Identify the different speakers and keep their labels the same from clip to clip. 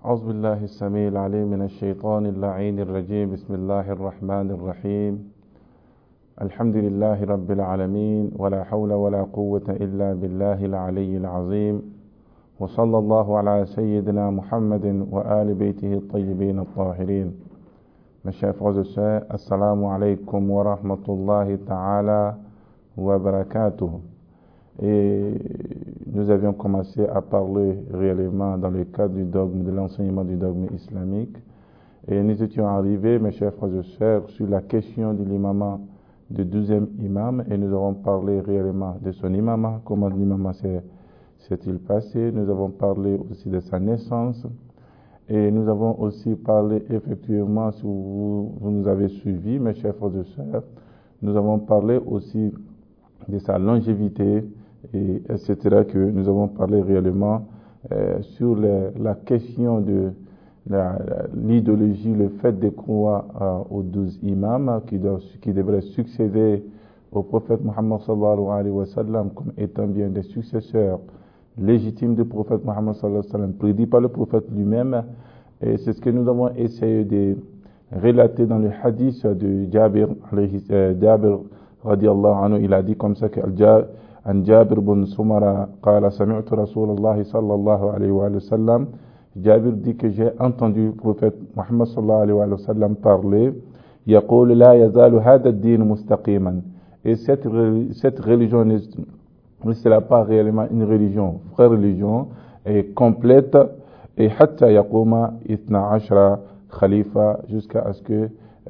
Speaker 1: أعوذ بالله السميع العليم من الشيطان اللعين الرجيم. بسم الله الرحمن الرحيم. الحمد لله رب العالمين، ولا حول ولا قوة إلا بالله العلي العظيم، وصلى الله على سيدنا محمد وآل بيته الطيبين الطاهرين. Mes chers frères et sœurs, assalamu alaikum wa rahmatullahi ta'ala wa barakatuh. Et nous avions commencé à parler réellement dans le cadre du dogme, de l'enseignement du dogme islamique. Et nous étions arrivés, mes chers frères et sœurs, sur la question de l'imama, du 12e imam, et nous avons parlé réellement de son imama, comment l'imama s'est-il passé. Nous avons parlé aussi de sa naissance. Et nous avons aussi parlé, effectivement, si vous nous avez suivis, mes chers frères et sœurs, nous avons parlé aussi de sa longévité, et etc., que nous avons parlé réellement sur la question de l'idéologie, le fait de croire aux 12 imams qui devraient succéder au prophète Muhammad sallallahu alayhi wa sallam comme étant bien des successeurs légitimes du prophète Muhammad sallallahu alayhi wa sallam, prédit par le prophète lui-même. Et c'est ce que nous avons essayé de relater dans le hadith de Jabir radiallahu anhu. Il a dit comme ça que عن جابر بن سمرة قال سمعت رسول الله صلى الله عليه وآله وسلم. Jabir dit que j'ai entendu le prophète Muhammad sallallahu alayhi wa sallam parler. يقول لا يزال هذا الدين مستقيما. Et cette religion ne sera pas réellement une religion, vraie religion, et complète, et حتى يقوم 12 khalifa, jusqu'à ce que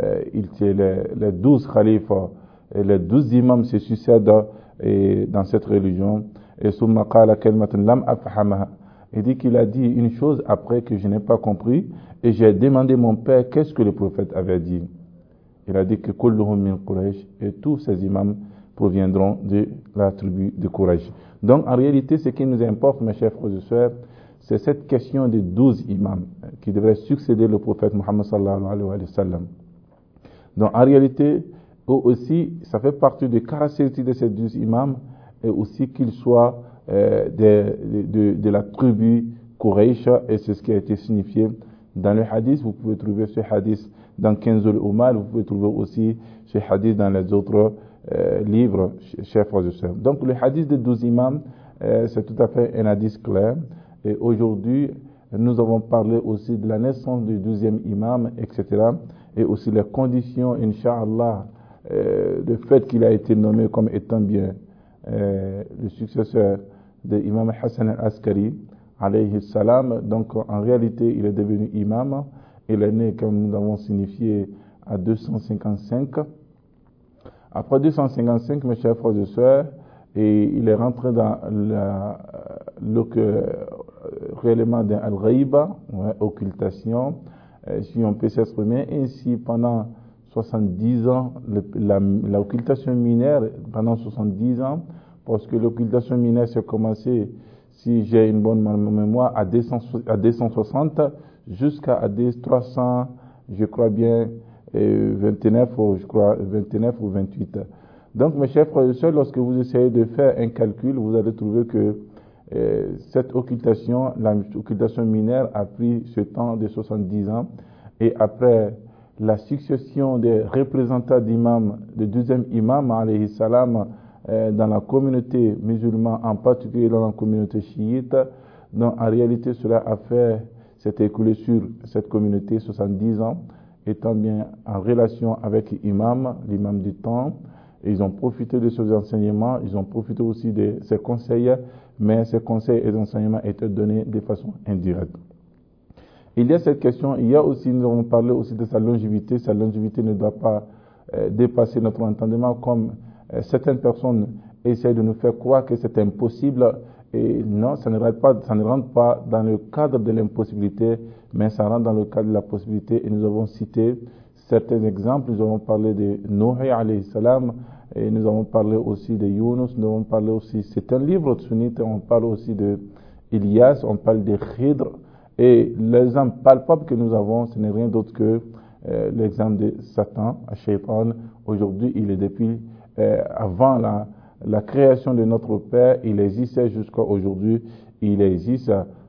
Speaker 1: les 12 khalifas et les 12 imams se succèdent dans cette religion. Et ثم قال كلمة لم أفهمها. Il dit qu'il a dit une chose après que je n'ai pas compris, et j'ai demandé à mon père qu'est-ce que le prophète avait dit. Il a dit que كلهم من قريش, et tous ces imams proviendront de la tribu de Quraysh. Donc en réalité, ce qui nous importe, mes chers frères et sœurs, c'est cette question des 12 imams qui devraient succéder le prophète Muhammad sallallahu alayhi wa sallam. Donc en réalité, eux aussi, ça fait partie des caractéristiques de ces 12 imams, et aussi qu'ils soient de la tribu Quraysh, et c'est ce qui a été signifié dans le hadith. Vous pouvez trouver ce hadith dans Kenzul Umal, vous pouvez trouver aussi ce hadith dans les autres livres, chers frères et sœurs. Donc le hadith des 12 imams, c'est tout à fait un hadith clair. Et aujourd'hui, nous avons parlé aussi de la naissance du 12e imam, etc. Et aussi les conditions, Inch'Allah, le fait qu'il a été nommé comme étant bien le successeur de l'imam Hassan al-Askari, alayhi salam. Donc en réalité, il est devenu imam. Il est né, comme nous l'avons signifié, à 255. Après 255, mes chers frères et sœurs, et il est rentré dans réellement dans al-ghaiba, occultation, si on peut s'exprimer ainsi. Pendant 70 ans, l'occultation mineure, pendant 70 ans, parce que l'occultation mineure s'est commencée, si j'ai une bonne mémoire, à 260 jusqu'à 300, je crois bien, 29 ou 28. Donc, mes chers frères et sœurs, lorsque vous essayez de faire un calcul, vous allez trouver que cette occultation, l'occultation mineure, a pris ce temps de 70 ans. Et après la succession des représentants d'imams, du 12e imam, alayhi salam, dans la communauté musulmane, en particulier dans la communauté chiite, donc en réalité cela s'est écoulé sur cette communauté 70 ans, étant bien en relation avec l'imam du temps. Et ils ont profité de ces enseignements, ils ont profité aussi de ces conseils, mais ces conseils et enseignements étaient donnés de façon indirecte. Il y a cette question, il y a aussi, nous avons parlé aussi de sa longévité. Sa longévité ne doit pas dépasser notre entendement, comme certaines personnes essaient de nous faire croire que c'est impossible. Et non, ça ne rentre pas dans le cadre de l'impossibilité, mais ça rentre dans le cadre de la possibilité. Et nous avons cité certains exemples. Nous avons parlé de Nuh alayhi salam, et nous avons parlé aussi de Yunus, nous avons parlé aussi, c'est un livre sunnite, on parle aussi de Ilyas, on parle de Khidr. Et l'exemple palpable que nous avons, ce n'est rien d'autre que l'exemple de Satan, Shaitan. Aujourd'hui, il est depuis avant la création de notre Père, il existait jusqu'à aujourd'hui, il existe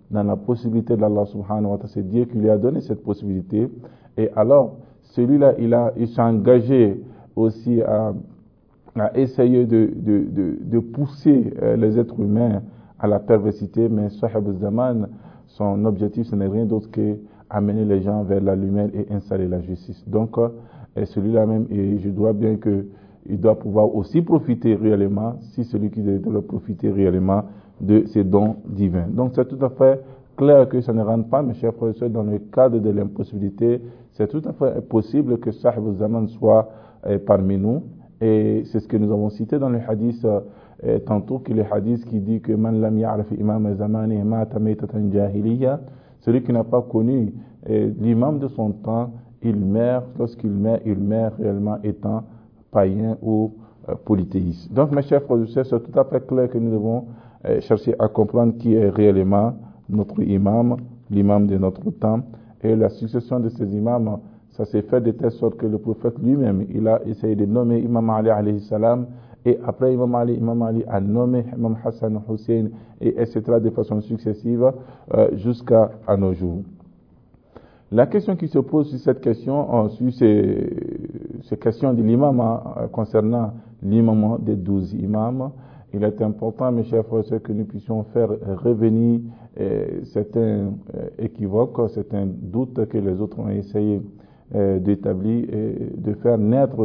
Speaker 1: dans la possibilité d'Allah subhanahu wa ta'ala. C'est Dieu qui lui a donné cette possibilité. Et alors, celui-là, il s'est engagé aussi à essayer de pousser les êtres humains à la perversité, mais Sahib al-Zaman, son objectif, ce n'est rien d'autre que amener les gens vers la lumière et installer la justice. Donc, celui-là même, et je dois bien il doit pouvoir aussi profiter réellement, si celui qui doit profiter réellement de ces dons divins. Donc, c'est tout à fait clair que ça ne rentre pas, mes chers frères et sœurs, dans le cadre de l'impossibilité. C'est tout à fait possible que Sahib al-Zaman soit parmi nous. Et c'est ce que nous avons cité dans le hadith tantôt, que le hadith qui dit que man lam ya'raf imam zamani mata maytatan jahiliya, celui qui n'a pas connu l'imam de son temps, il meurt, lorsqu'il meurt, il meurt réellement étant païen ou polythéiste. Donc mes chers frères et sœurs, c'est tout à fait clair que nous devons chercher à comprendre qui est réellement notre imam, l'imam de notre temps, et la succession de ces imams. Ça s'est fait de telle sorte que le prophète lui-même, il a essayé de nommer Imam Ali alayhi salam, et après Imam Ali a nommé Imam Hassan Hussein, et etc. de façon successive jusqu'à nos jours. La question qui se pose sur cette question, sur ces questions de l'imam concernant l'imam des 12 imams, il est important, mes chers frères, que nous puissions faire revenir certains équivoques, certains doutes que les autres ont essayé d'établir et de faire naître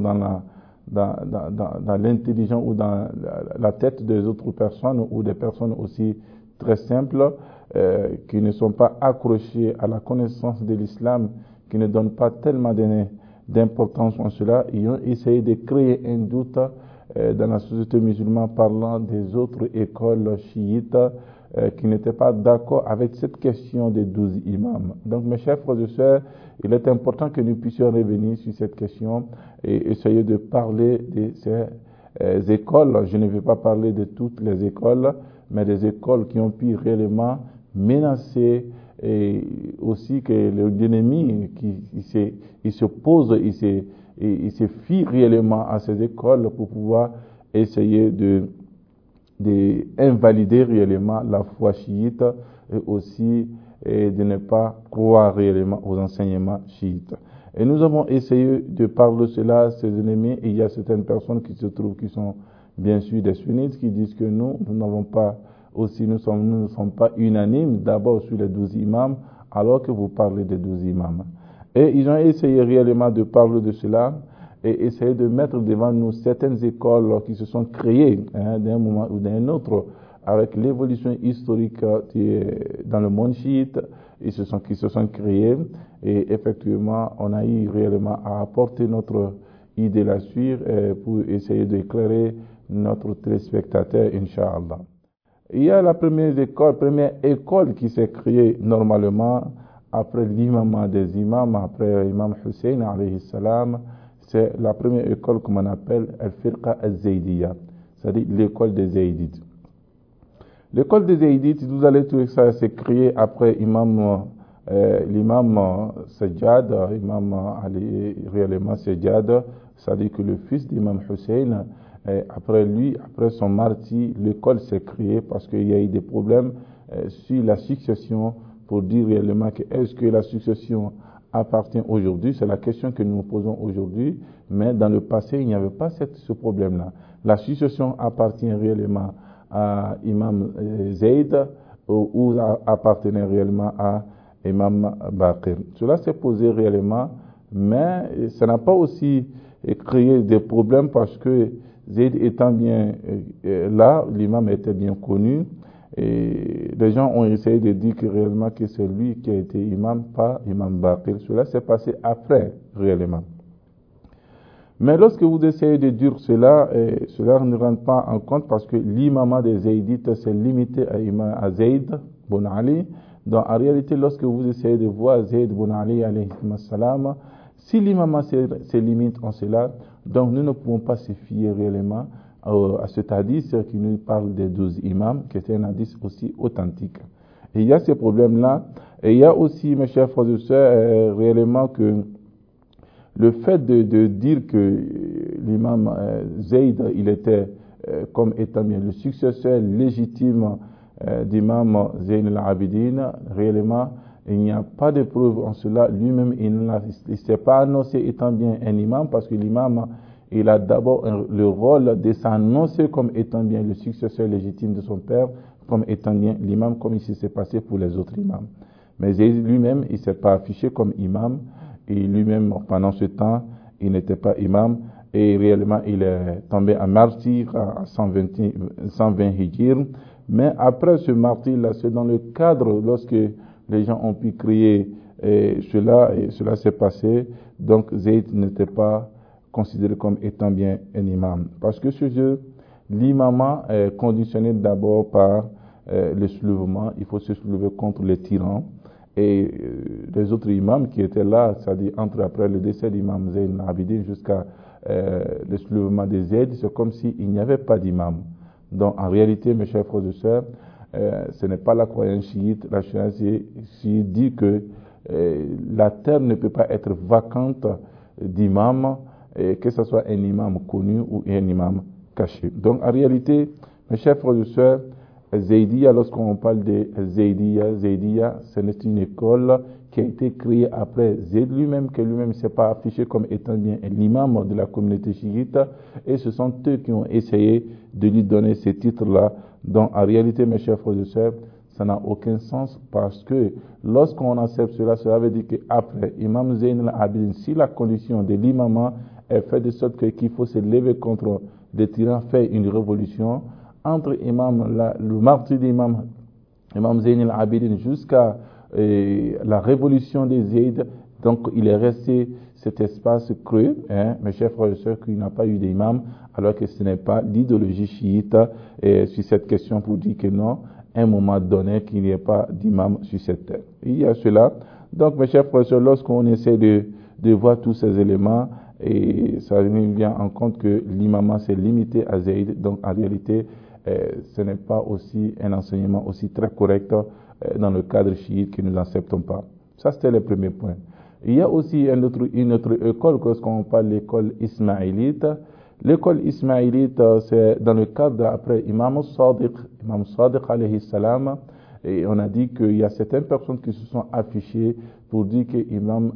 Speaker 1: dans l'intelligence ou dans la tête des autres personnes ou des personnes aussi très simples qui ne sont pas accrochées à la connaissance de l'islam, qui ne donnent pas tellement d'importance en cela. Ils ont essayé de créer un doute dans la société musulmane parlant des autres écoles chiites qui n'étaient pas d'accord avec cette question des 12 imams. Donc mes chers frères et sœurs, il est important que nous puissions revenir sur cette question et essayer de parler de ces écoles. Je ne vais pas parler de toutes les écoles, mais des écoles qui ont pu réellement menacer et aussi que l'ennemi il se pose, il se fie réellement à ces écoles pour pouvoir essayer d'invalider réellement la foi chiite et aussi de ne pas croire réellement aux enseignements chiites. Et nous avons essayé de parler de cela à ces ennemis, et il y a certaines personnes qui se trouvent qui sont bien sûr des sunnites qui disent que nous n'avons pas aussi, nous ne sommes pas unanimes d'abord sur les 12 imams alors que vous parlez des 12 imams. Et ils ont essayé réellement de parler de cela et essayer de mettre devant nous certaines écoles qui se sont créées d'un moment ou d'un autre avec l'évolution historique dans le monde chiite, qui se sont créés, et effectivement on a eu réellement à apporter notre idée là-dessus pour essayer d'éclairer notre téléspectateur, Inch'Allah. Il y a la première école qui s'est créée normalement après l'imam des imams, après l'imam Hussein alayhi salam. C'est la première école qu'on appelle Al-Firqa Al-Zaydiyya, c'est-à-dire l'école des Zaydites. L'école des Zaydites, vous allez trouver que ça s'est créé après l'imam Sajjad, imam Ali réellement Sajjad, c'est-à-dire que le fils d'imam Hussein, après son martyr, l'école s'est créée parce qu'il y a eu des problèmes sur la succession pour dire réellement que est-ce que la succession appartient aujourd'hui, c'est la question que nous nous posons aujourd'hui, mais dans le passé, il n'y avait pas ce problème-là. La succession appartient réellement à Imam Zayd ou appartenait réellement à Imam Baqir. Cela s'est posé réellement, mais ça n'a pas aussi créé des problèmes parce que Zayd étant bien là, l'imam était bien connu, et les gens ont essayé de dire que réellement que c'est lui qui a été imam, pas Imam Baqir. Cela s'est passé après réellement. Mais lorsque vous essayez de dire cela, cela ne rentre pas en compte parce que l'imam des Zaydites s'est limité à Zayd bin Ali. Donc en réalité, lorsque vous essayez de voir Zayd bin Ali alayhi salam, si l'imam se limite en cela, donc nous ne pouvons pas se fier réellement à cet hadith qui nous parle des 12 imams, qui est un hadith aussi authentique. Et il y a ces problèmes-là. Et il y a aussi, mes chers frères et sœurs, réellement que le fait de dire que l'imam Zayd, il était comme étant bien le successeur légitime d'imam Zayn al-Abidin, réellement, il n'y a pas de preuve en cela. Lui-même, il ne s'est pas annoncé étant bien un imam, parce que l'imam, il a d'abord le rôle de s'annoncer comme étant bien le successeur légitime de son père, comme étant bien l'imam, comme il s'est passé pour les autres imams. Mais lui-même, il ne s'est pas affiché comme imam, et lui-même, pendant ce temps, il n'était pas imam, et réellement, il est tombé en martyr à 120 hijr. Mais après ce martyr-là, c'est dans le cadre, lorsque les gens ont pu crier cela, et cela s'est passé, donc Zayd n'était pas considéré comme étant bien un imam. Parce que ce jeu, l'imama est conditionné d'abord par le soulèvement, il faut se soulever contre les tyrans. Et les autres imams qui étaient là, c'est-à-dire entre après le décès d'imam Zayn al-Abidin jusqu'à le soulèvement des Zayd, c'est comme s'il n'y avait pas d'imam. Donc en réalité, mes chers frères et sœurs, ce n'est pas la croyance chiite. La croyance chiite dit que la terre ne peut pas être vacante d'imam, que ce soit un imam connu ou un imam caché. Donc en réalité, mes chers frères et sœurs, Zaydiya, lorsqu'on parle de Zaydiya, ce n'est une école qui a été créée après Zayd lui-même, que lui-même ne s'est pas affiché comme étant bien l'imam de la communauté chiite, et ce sont eux qui ont essayé de lui donner ces titres-là. Donc en réalité, mes chers frères et sœurs, ça n'a aucun sens, parce que lorsqu'on accepte cela, cela veut dire qu'après Imam Zayn al-Abidin, si la condition de l'imam est faite de sorte qu'il faut se lever contre des tyrans, faire une révolution, entre le martyr d'Imam Zayn al-Abidin jusqu'à la révolution des Zayd, donc il est resté cet espace creux, mes chers frères et sœurs, qu'il n'a pas eu d'imam, alors que ce n'est pas l'idéologie chiite sur cette question pour dire que non, à un moment donné, qu'il n'y ait pas d'imam sur cette terre. Il y a cela. Donc, mes chers frères et sœurs, lorsqu'on essaie de voir tous ces éléments, et ça nous vient en compte que l'imam s'est limité à Zayd, donc en réalité, ce n'est pas aussi un enseignement aussi très correct dans le cadre chiite que nous n'acceptons pas. Ça, c'était le premier point. Il y a aussi une autre école, lorsqu'on parle de l'école ismaélite. L'école ismaélite, c'est dans le cadre après Imam Sadiq alayhi salam, et on a dit qu'il y a certaines personnes qui se sont affichées pour dire que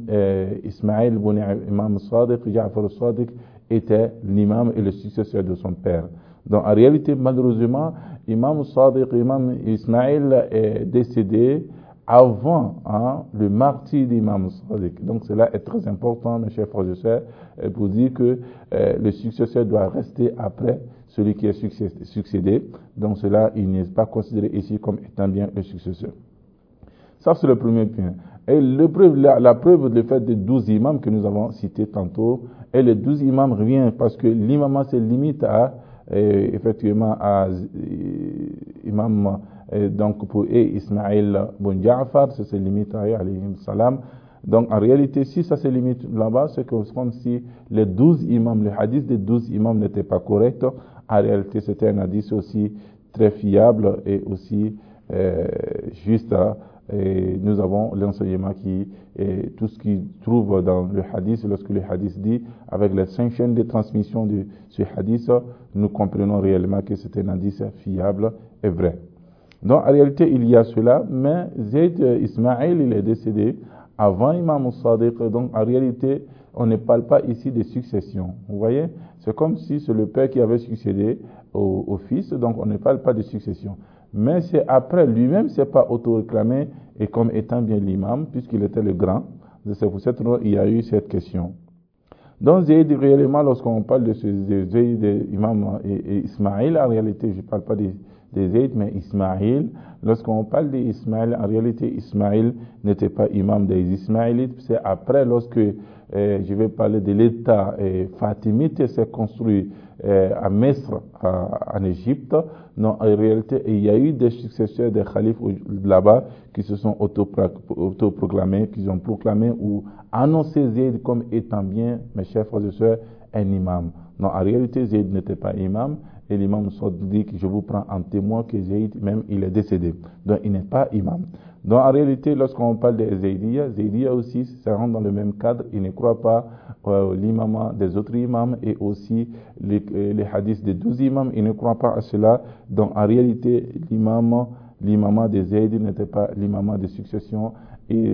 Speaker 1: Ismaïl, Imam Sadiq, Ja'far Sadiq, était l'imam et le successeur de son père. Donc en réalité, malheureusement, Imam Sadiq, Imam Ismaïl est décédé avant le martyr d'Imam Sadiq. Donc cela est très important, mes chers frères et sœurs, pour dire que le successeur doit rester après celui qui est succédé. Donc cela, il n'est pas considéré ici comme étant bien le successeur. Ça, c'est le premier point. Et la preuve du fait des 12 imams que nous avons cités tantôt, et les 12 imams reviennent parce que l'imam se limite effectivement à imam, donc pour Ismaïl bin Ja'far, ça se limite à alayhi salam. Donc en réalité, si ça se limite là-bas, c'est comme si les 12 imams, le hadith des 12 imams n'était pas correct. En réalité, c'était un hadith aussi très fiable et aussi juste. Et nous avons l'enseignement tout ce qui trouve dans le hadith, lorsque le hadith dit, avec les 5 chaînes de transmission de ce hadith, nous comprenons réellement que c'est un hadith fiable et vrai. Donc en réalité, il y a cela, mais Zayd Ismaïl, il est décédé avant Imam Sadiq, donc en réalité, on ne parle pas ici de succession. Vous voyez, c'est comme si c'est le père qui avait succédé au fils, donc on ne parle pas de succession. Mais c'est après, lui-même s'est pas auto-réclamé et comme étant bien l'imam, puisqu'il était le grand. C'est pour cette raison qu'il y a eu cette question. Donc Zayd, réellement, lorsqu'on parle de Zayd, imam et Ismaïl, en réalité, je ne parle pas de Zayd, mais Ismaïl. Lorsqu'on parle d'Ismaïl, en réalité, Ismaïl n'était pas imam des Ismaélites. C'est après, lorsque je vais parler de l'État fatimite s'est construit à Mesre, en Égypte. Non, en réalité, il y a eu des successeurs des khalifes là-bas qui se sont autoproclamés, qui ont proclamé ou annoncé Zayd comme étant bien, mes chers frères et sœurs, un imam. Non, en réalité, Zayd n'était pas imam. Et l'imam dit que je vous prends en témoin que Zayd, même, il est décédé. Donc, il n'est pas imam. Donc, en réalité, lorsqu'on parle de Zaydiya aussi, ça rentre dans le même cadre. Il ne croit pas l'imam des autres imams et aussi les hadiths des 12 imams. Il ne croit pas à cela. Donc, en réalité, l'imam l'imam de Zayd n'était pas l'imam de succession, et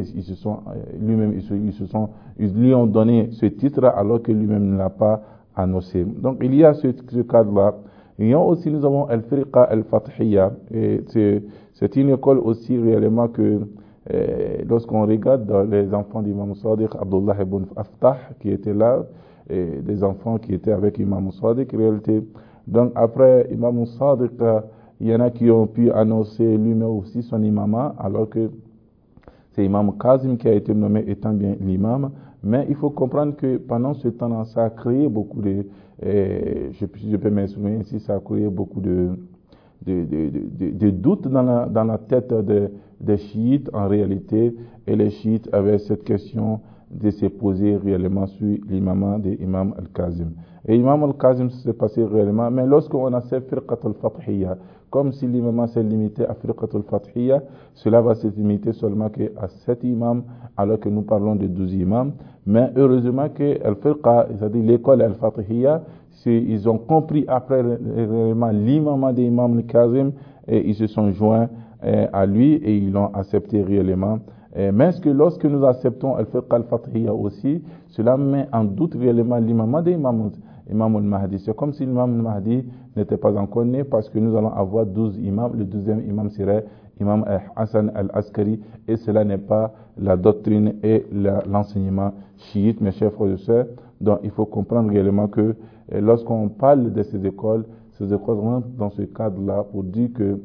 Speaker 1: ils lui ont donné ce titre alors que lui-même ne l'a pas annoncé. Donc il y a ce cadre-là. Et aussi nous avons Al-Firqa Al-Fathiyya, et c'est une école aussi réellement que lorsqu'on regarde les enfants d'Imam Sadiq, Abdullah ibn Aftah qui était là, et des enfants qui étaient avec Imam Sadiq en réalité. Donc après Imam Sadiq, il y en a qui ont pu annoncer lui-même aussi son imama, alors que c'est Imam Kazim qui a été nommé étant bien l'imam. Mais il faut comprendre que pendant ce temps-là, ça a créé beaucoup de, je peux m'exprimer ainsi, ça a créé beaucoup de doutes dans la tête des chiites en réalité, et les chiites avaient cette question de se poser réellement sur l'imam de Imam Al-Kazim. Et Imam Al-Kazim s'est passé réellement, mais lorsqu'on a cette Firqat Al-Fathiyya, comme si l'imam s'est limité à Firqat Al-Fathiyya, cela va se limiter seulement qu'à 7 imams, alors que nous parlons de 12 imams. Mais heureusement que Al-Firqa, c'est-à-dire l'école Al-Fathiyya, ils ont compris après réellement l'imam de Imam Al-Kazim, et ils se sont joints à lui et ils l'ont accepté réellement. Mais est-ce que lorsque nous acceptons Al-Firqa Al-Fathiyya aussi, cela met en doute réellement l'imam de Imam Al-Mahdi? C'est comme si l'imam Al-Mahdi n'était pas encore né, parce que nous allons avoir 12 imams. Le 12e imam serait Imam Hassan Al-Askari, et cela n'est pas la doctrine et l'enseignement chiite, mes chers frères et sœurs. Donc il faut comprendre réellement que lorsqu'on parle de ces écoles rentrent dans ce cadre-là pour dire que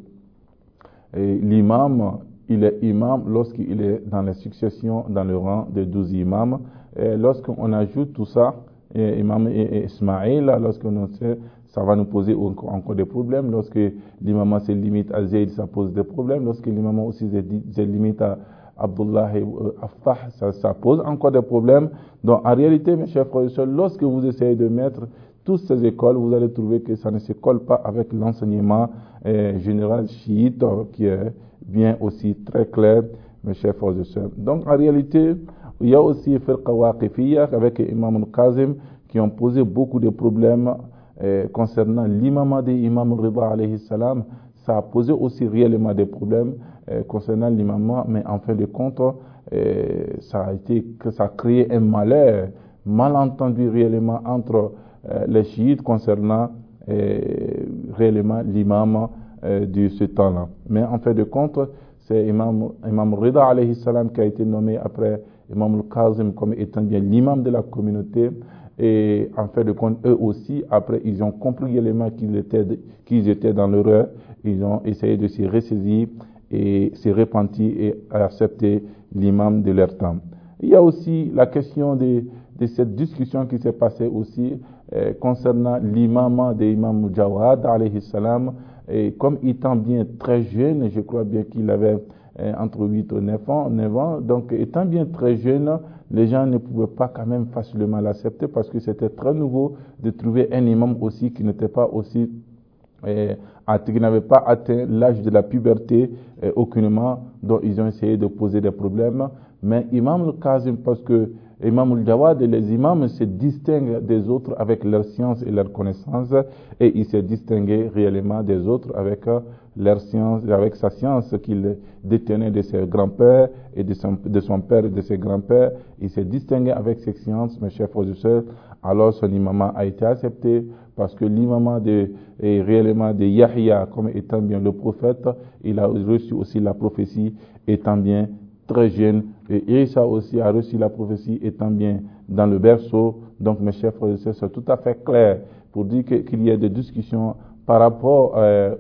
Speaker 1: l'imam, il est imam lorsqu'il est dans la succession, dans le rang des 12 imams. Et lorsqu'on ajoute tout ça, imam Ismaïl, lorsqu'on sait, ça va nous poser encore des problèmes. Lorsque l'imam se limite à Zayd, ça pose des problèmes. Lorsque l'imam aussi se limite à Abdullah Aftah, ça pose encore des problèmes. Donc en réalité, mes chers frères et sœurs, lorsque vous essayez de mettre toutes ces écoles, vous allez trouver que ça ne se colle pas avec l'enseignement général chiite, qui est bien aussi très clair, mes chers frères et sœurs. Donc en réalité, il y a aussi Firqa Waqifiyya avec Imam Al-Kazim qui ont posé beaucoup de problèmes concernant l'imam de Imam Rida alayhi salam. Ça a posé aussi réellement des problèmes concernant l'imam, mais en fin de compte, ça a créé un malentendu réellement entre les chiites concernant réellement l'imam de ce temps-là. Mais en fin de compte, c'est Imam Rida alayhi salam qui a été nommé après Imam Al-Kazim comme étant bien l'imam de la communauté. Et en fin de compte, eux aussi, après, ils ont compris réellement qu'ils étaient dans l'erreur. Ils ont essayé de se ressaisir et se repentir et accepter l'imam de leur temps. Il y a aussi la question de cette discussion qui s'est passée aussi concernant l'imam de Imam Jawad alayhi salam. Et comme étant bien très jeune, je crois bien qu'il avait entre 8 et 9 ans, donc étant bien très jeune, les gens ne pouvaient pas quand même facilement l'accepter, parce que c'était très nouveau de trouver un imam aussi qui n'était pas aussi qui n'avait pas atteint l'âge de la puberté aucunement, dont ils ont essayé de poser des problèmes. Mais Imam Al-Kazim, parce que Imam Al-Jawad et les imams se distinguent des autres avec leur science et leur connaissance, et il s'est distingué réellement des autres avec leur science, avec sa science qu'il détenait de ses grands-pères et de son père et de ses grands-pères. Il s'est distingué avec ses sciences, mes chers frères et sœurs. Alors son imam a été accepté, parce que l'imam est réellement de Yahya comme étant bien le prophète. Il a reçu aussi la prophétie étant bien très jeune, et Isa aussi a reçu la prophétie étant bien dans le berceau. Donc mes chers frères et sœurs, c'est tout à fait clair pour dire qu'il y a des discussions par rapport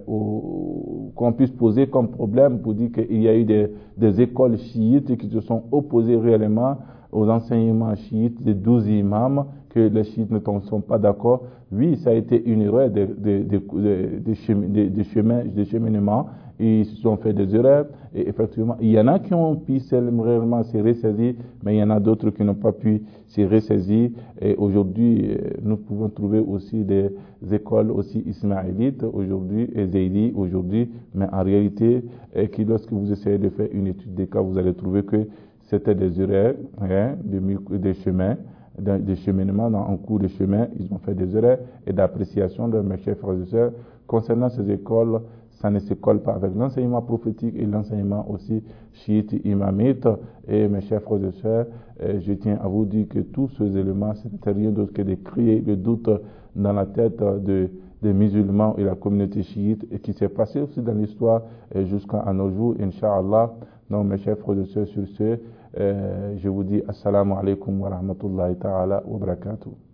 Speaker 1: qu'on puisse poser comme problème, pour dire qu'il y a eu des écoles chiites qui se sont opposées réellement aux enseignements chiites des 12 imams, que les chiites ne sont pas d'accord. Oui, ça a été une erreur de cheminement. Ils se sont fait des erreurs, et effectivement, il y en a qui ont pu réellement se ressaisir, mais il y en a d'autres qui n'ont pas pu se ressaisir. Et aujourd'hui, nous pouvons trouver aussi des écoles aussi ismaélites aujourd'hui, et zaydi aujourd'hui, mais en réalité, lorsque vous essayez de faire une étude des cas, vous allez trouver que c'était des erreurs de chemin, de cheminement en cours de chemin. Ils ont fait des erreurs et d'appréciation de mes chers frères et sœurs. Concernant ces écoles, ça ne se colle pas avec l'enseignement prophétique et l'enseignement aussi chiite imamite. Et mes chers frères et sœurs, je tiens à vous dire que tous ces éléments, ce n'est rien d'autre que de créer le doute dans la tête des musulmans et la communauté chiite, et qui s'est passé aussi dans l'histoire jusqu'à nos jours, Inch'Allah. Donc mes chers frères et sœurs, sur ce, je vous dis assalamu alaikum wa rahmatullahi ta'ala wa barakatuh.